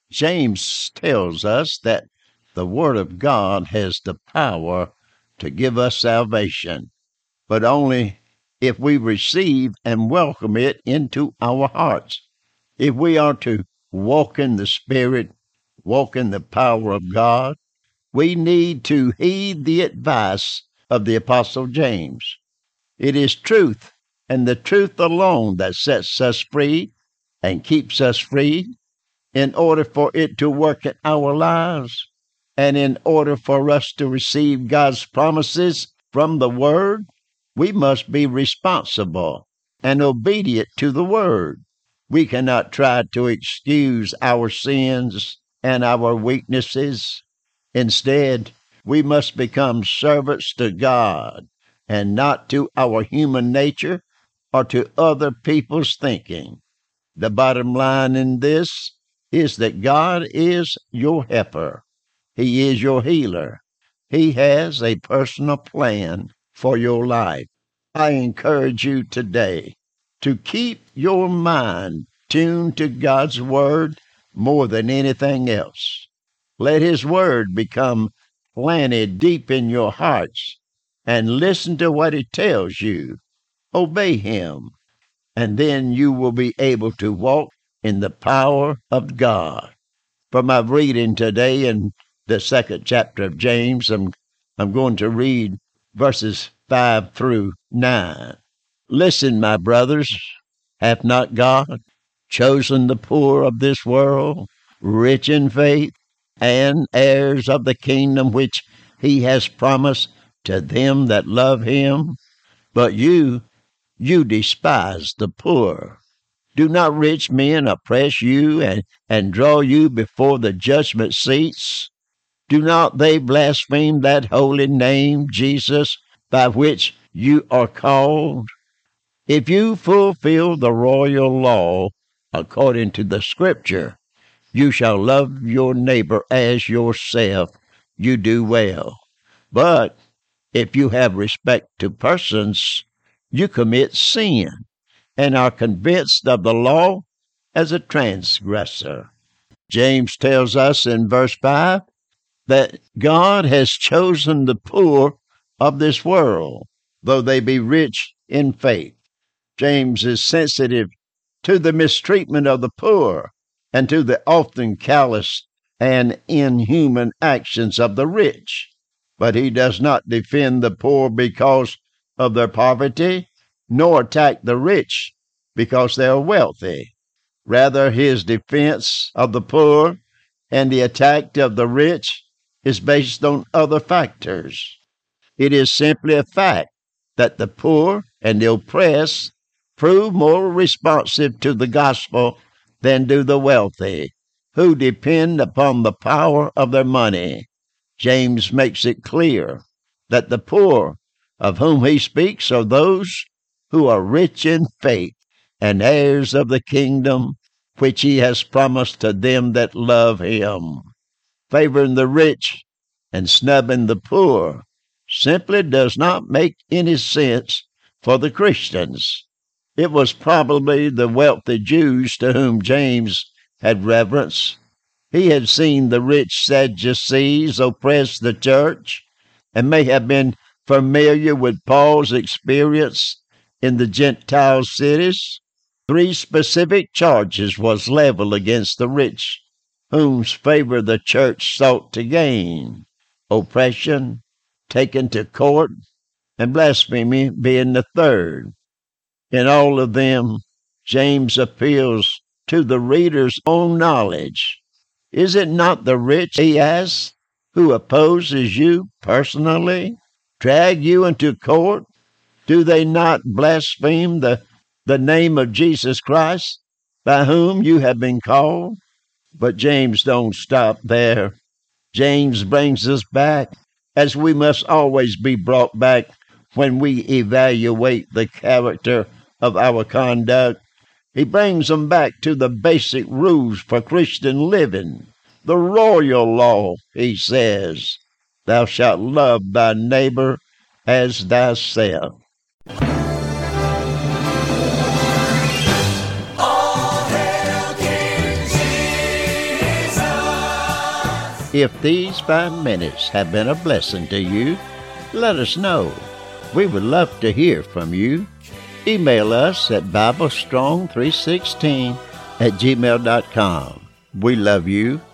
James tells us that the Word of God has the power to give us salvation, but only if we receive and welcome it into our hearts. If we are to walk in the Spirit, walk in the power of God, we need to heed the advice of the Apostle James. It is truth, and the truth alone, that sets us free and keeps us free. In order for it to work in our lives, and in order for us to receive God's promises from the Word, we must be responsible and obedient to the Word. We cannot try to excuse our sins and our weaknesses. Instead, we must become servants to God and not to our human nature or to other people's thinking. The bottom line in this is that God is your helper. He is your healer. He has a personal plan for your life. I encourage you today to keep your mind tuned to God's Word more than anything else. Let His Word become planted deep in your hearts, and listen to what He tells you. Obey Him, and then you will be able to walk in the power of God. From my reading today in the second chapter of James, I'm going to read verses 5 through 9. Listen, my brothers, hath not God chosen the poor of this world, rich in faith, and heirs of the kingdom which He has promised to them that love Him? But you despise the poor. Do not rich men oppress you and draw you before the judgment seats? Do not they blaspheme that holy name, Jesus, by which you are called? If you fulfill the royal law according to the Scripture, you shall love your neighbor as yourself, you do well. But if you have respect to persons, you commit sin and are convinced of the law as a transgressor. James tells us in verse 5 that God has chosen the poor of this world, though they be rich in faith. James is sensitive to the mistreatment of the poor and to the often callous and inhuman actions of the rich. But he does not defend the poor because of their poverty, nor attack the rich because they are wealthy. Rather, his defense of the poor and the attack of the rich is based on other factors. It is simply a fact that the poor and the oppressed prove more responsive to the gospel than do the wealthy, who depend upon the power of their money. James makes it clear that the poor of whom he speaks are those who are rich in faith and heirs of the kingdom which he has promised to them that love him. Favoring the rich and snubbing the poor simply does not make any sense for the Christians. It was probably the wealthy Jews to whom James had reverence. He had seen the rich Sadducees oppress the church and may have been familiar with Paul's experience in the Gentile cities. 3 specific charges was leveled against the rich, whose favor the church sought to gain: oppression, taken to court, and blasphemy being the third. In all of them, James appeals to the reader's own knowledge. Is it not the rich, he asks, who opposes you personally, drag you into court? Do they not blaspheme the name of Jesus Christ, by whom you have been called? But James don't stop there. James brings us back, as we must always be brought back when we evaluate the character of our conduct. He brings them back to the basic rules for Christian living. The royal law, he says, thou shalt love thy neighbor as thyself. All hail King Jesus. If these 5 minutes have been a blessing to you, let us know. We would love to hear from you. Email us at BibleStrong316@gmail.com. We love you,